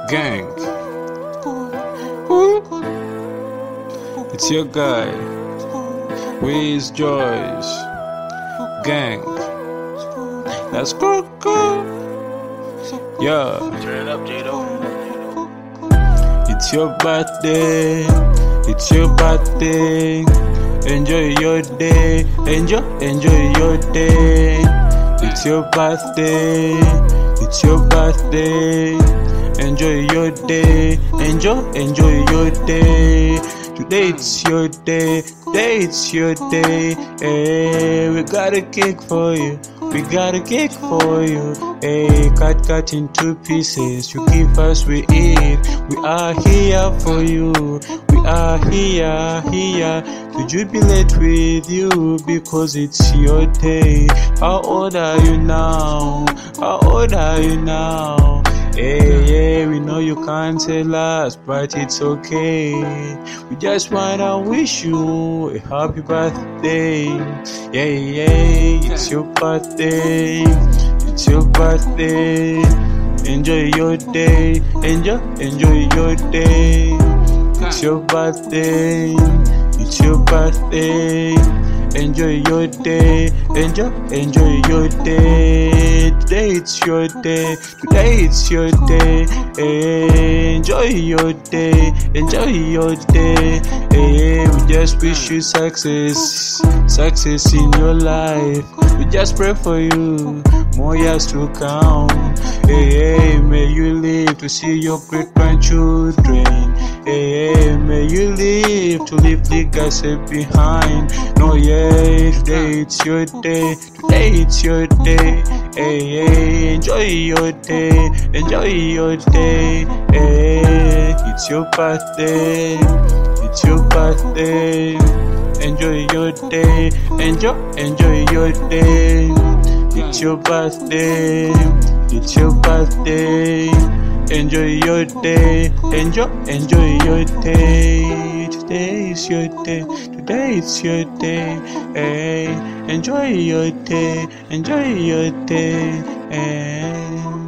Gang, it's your guy, Wiz Joyce. Gang, let's go. Yeah, Turn it up, J-Do. it's your birthday. It's your birthday. Enjoy your day. Enjoy your day. It's your birthday. It's your birthday. Enjoy your day. Enjoy your day. Today it's your day. Today it's your day. Hey, we got a cake for you. We got a cake for you. Hey, cut in 2 pieces. You give us, we eat. We are here for you. We are here to jubilate with you because it's your day. How old are you now? How old are you now? Hey, we know you can't tell us, but it's okay. We just wanna wish you a happy birthday. Yeah, it's your birthday. It's your birthday. Enjoy your day. Enjoy your day. It's your birthday. It's your birthday. Enjoy your day. Enjoy your day. Today it's your day. Today it's your day. Enjoy your day. Enjoy your day. We just wish you success in your life. We just pray for you. More years to come. May you live to see your great grandchildren. May you live to leave legacy behind. No, today it's your day. Today it's your day. Enjoy your day. Enjoy your day. It's your birthday. It's your birthday. Enjoy your day. Enjoy your day. It's your birthday. It's your birthday. Enjoy your day. Enjoy your day. Today is your day. Today it's your day. Enjoy your day. Enjoy your day.